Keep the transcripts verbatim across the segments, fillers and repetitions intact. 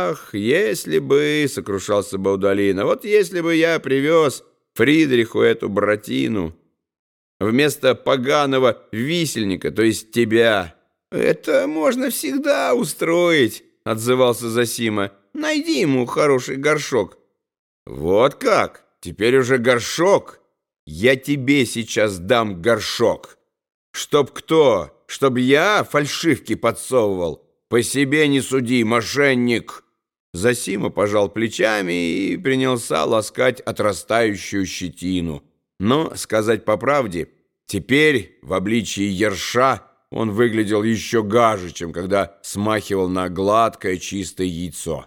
«Ах, если бы, — сокрушался Баудалина, — вот если бы я привез Фридриху эту братину вместо поганого висельника, то есть тебя». «Это можно всегда устроить, — отзывался Зосима. — Найди ему хороший горшок». «Вот как? Теперь уже горшок? Я тебе сейчас дам горшок. Чтоб кто? Чтоб я фальшивки подсовывал? По себе не суди, мошенник!» Зосима пожал плечами и принялся ласкать отрастающую щетину. Но, сказать по правде, теперь в обличии ерша он выглядел еще гаже, чем когда смахивал на гладкое чистое яйцо.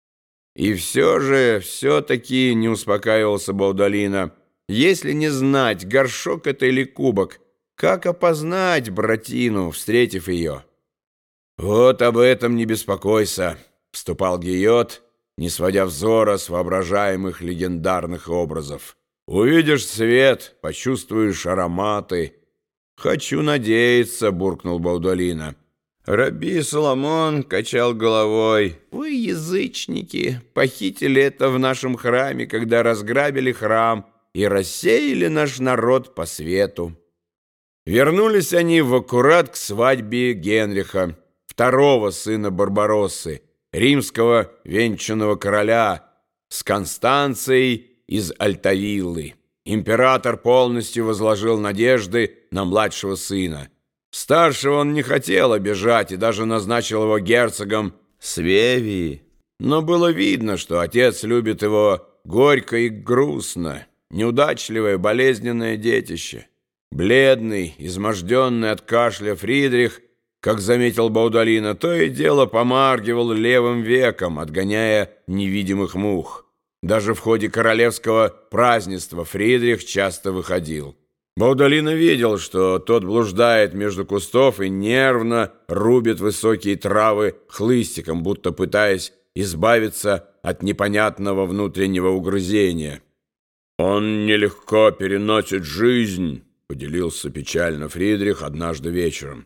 И все же, все-таки не успокаивался Баудалина. Если не знать, горшок это или кубок, как опознать братину, встретив ее? «Вот об этом не беспокойся», — вступал Гийот, не сводя взора с воображаемых легендарных образов. «Увидишь свет, почувствуешь ароматы». «Хочу надеяться», — буркнул Баудалина. Раби Соломон качал головой. «Вы, язычники, похитили это в нашем храме, когда разграбили храм и рассеяли наш народ по свету». Вернулись они в аккурат к свадьбе Генриха, второго сына Барбароссы, римского венчанного короля, с Констанцией из Альтавиллы. Император полностью возложил надежды на младшего сына. Старшего он не хотел обижать и даже назначил его герцогом Свевии. Но было видно, что отец любит его горько и грустно, неудачливое, болезненное детище. Бледный, изможденный от кашля Фридрих, как заметил Баудалина, то и дело помаргивал левым веком, отгоняя невидимых мух. Даже в ходе королевского празднества Фридрих часто выходил. Баудалина видел, что тот блуждает между кустов и нервно рубит высокие травы хлыстиком, будто пытаясь избавиться от непонятного внутреннего угрызения. «Он нелегко переносит жизнь», — поделился печально Фридрих однажды вечером.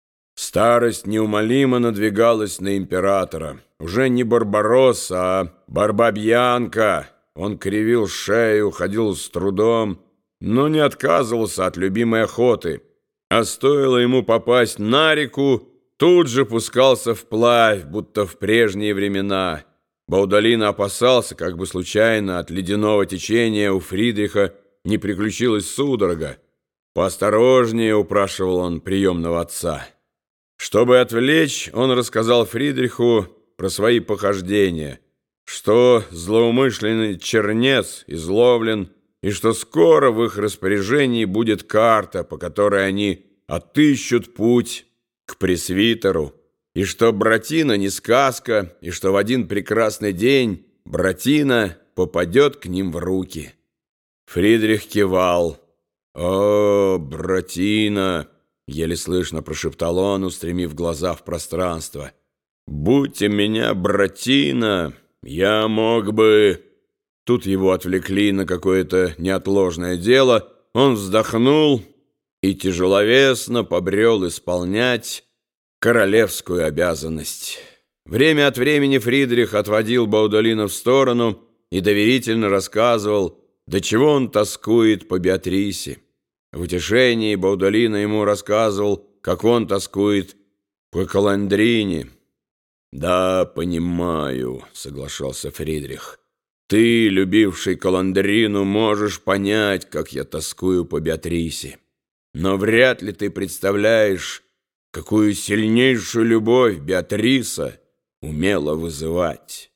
Старость неумолимо надвигалась на императора. Уже не Барбаросса, а Барбабьянка. Он кривил шею, ходил с трудом, но не отказывался от любимой охоты. А стоило ему попасть на реку, тут же пускался вплавь, будто в прежние времена. Баудалина опасался, как бы случайно от ледяного течения у Фридриха не приключилась судорога. «Поосторожнее», — упрашивал он приемного отца. Чтобы отвлечь, он рассказал Фридриху про свои похождения, что злоумышленный чернец изловлен, и что скоро в их распоряжении будет карта, по которой они отыщут путь к пресвитеру, и что братина не сказка, и что в один прекрасный день братина попадет к ним в руки. Фридрих кивал. «О, братина!» — еле слышно прошептал он, устремив глаза в пространство. «Будь у меня братина, я мог бы...» Тут его отвлекли на какое-то неотложное дело. Он вздохнул и тяжеловесно побрел исполнять королевскую обязанность. Время от времени Фридрих отводил Баудалина в сторону и доверительно рассказывал, до чего он тоскует по Беатрисе. В утешении Баудалина ему рассказывал, как он тоскует по Каландрине. «Да, понимаю», — соглашался Фридрих. «Ты, любивший Каландрину, можешь понять, как я тоскую по Беатрисе. Но вряд ли ты представляешь, какую сильнейшую любовь Беатриса умела вызывать».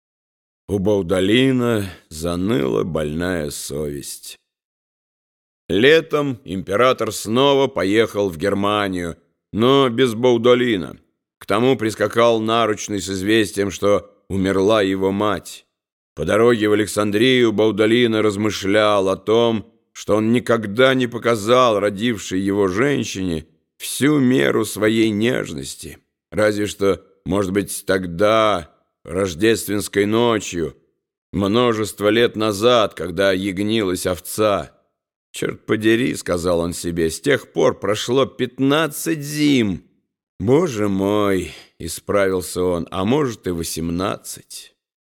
У Баудалина заныла больная совесть. Летом император снова поехал в Германию, но без Баудалина. К тому прискакал наручный с известием, что умерла его мать. По дороге в Александрию Баудалина размышлял о том, что он никогда не показал родившей его женщине всю меру своей нежности. Разве что, может быть, тогда, рождественской ночью, множество лет назад, когда ягнилась овца. «Черт подери», — сказал он себе, — «с тех пор прошло пятнадцать зим, «Боже мой!» — исправился он, — «а может и восемнадцать».